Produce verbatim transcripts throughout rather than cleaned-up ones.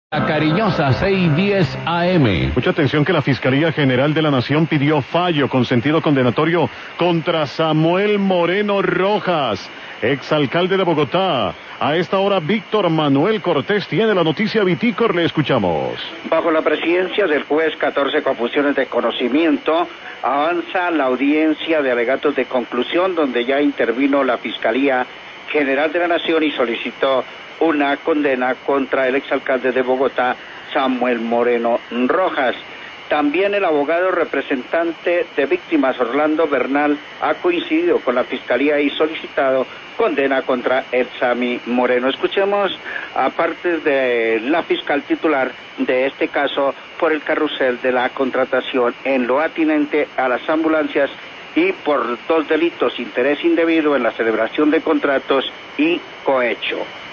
La cariñosa seiscientos diez A M. Mucha atención que la Fiscalía General de la Nación pidió fallo con sentido condenatorio contra Samuel Moreno Rojas, exalcalde de Bogotá. A esta hora, Víctor Manuel Cortés tiene la noticia Vitícor, le escuchamos. Bajo la presidencia del juez catorce Confusiones de Conocimiento, avanza la audiencia de alegatos de conclusión, donde ya intervino la Fiscalía General de la Nación y solicitó una condena contra el exalcalde de Bogotá, Samuel Moreno Rojas. También el abogado representante de víctimas, Orlando Bernal, ha coincidido con la Fiscalía y solicitado condena contra el Sami Moreno. Escuchemos a parte de la fiscal titular de este caso por el carrusel de la contratación en lo atinente a las ambulancias y por dos delitos: interés indebido en la celebración de contratos y cohecho.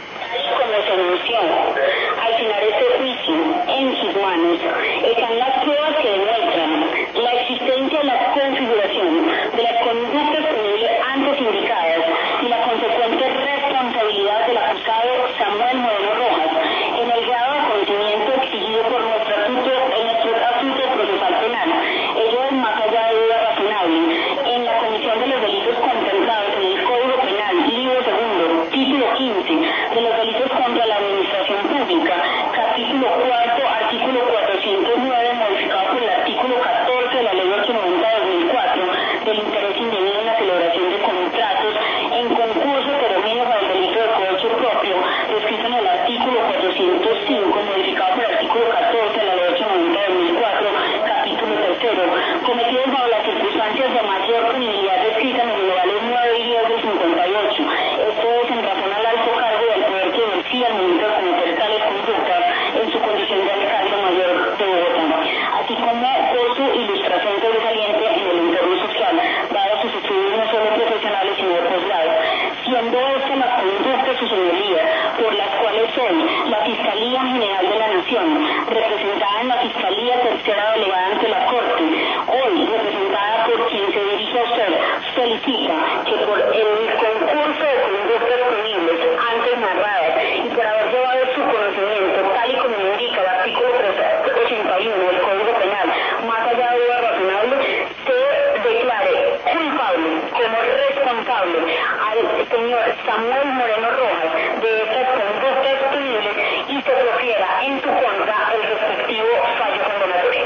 Como se anunció, al final de este juicio, en sus manos están las pruebas que demuestran la existencia y la configuración de las conductas punibles antes indicadas y la consecuente responsabilidad del acusado Samuel Moreno Rojas en el grado de conocimiento exigido por nuestro estatuto, en nuestro estatuto procesal penal. Ello es más allá de duda razonable en la comisión de los delitos contemplados en el Código Penal, libro segundo, título quince, de los delitos contra la administración pública, capítulo cuarto, artículo cuatrocientos nueve, modificado por el artículo catorce de la ley ochocientos noventa de dos mil cuatro, del interés indebido en la celebración de contratos en concurso, pero menos al delito de cohecho propio, descrito en el artículo cuatrocientos cinco, modificado por el artículo catorce de la ley ochocientos noventa de dos mil cuatro, capítulo tercero, cometidos bajo las circunstancias de mayor punibilidad descritas en los numerales nueve y diez del cincuenta y ocho. Esto es en razón al alto cargo del poder que ejercía al momento de cometer tales conductas en su condición de alcalde mayor de Bogotá, así como por su ilustración sobresaliente en el entorno social, dados sus estudios no solo profesionales sino de posgrado, siendo estas las conductas, su señoría, por las cuales hoy la Fiscalía General de la Nación, representada en la Fiscalía Tercera Delegada ante la Corte, hoy representada por quien se dirige a usted, solicita que por el concurso de conductas punibles antes narradas y por haber llevado su conocimiento, tal y como indica el artículo trescientos ochenta y uno del Código Penal, más allá de duda razonable, se declare culpable como responsable al señor Samuel Moreno Rojas de estas conductas punibles y se profiera en su contra el respectivo fallo condenatorio.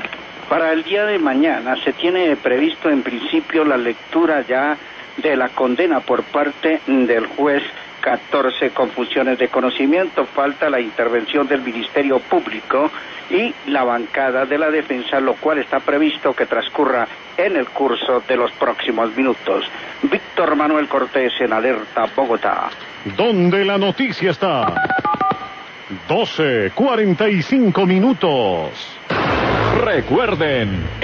Para el día de mañana se tiene previsto en principio la lectura ya de la condena por parte del juez catorce Confusiones de Conocimiento. Falta la intervención del Ministerio Público y la bancada de la defensa, lo cual está previsto que transcurra en el curso de los próximos minutos. Víctor Manuel Cortés en Alerta Bogotá. Donde la noticia está. doce cuarenta y cinco minutos. Recuerden.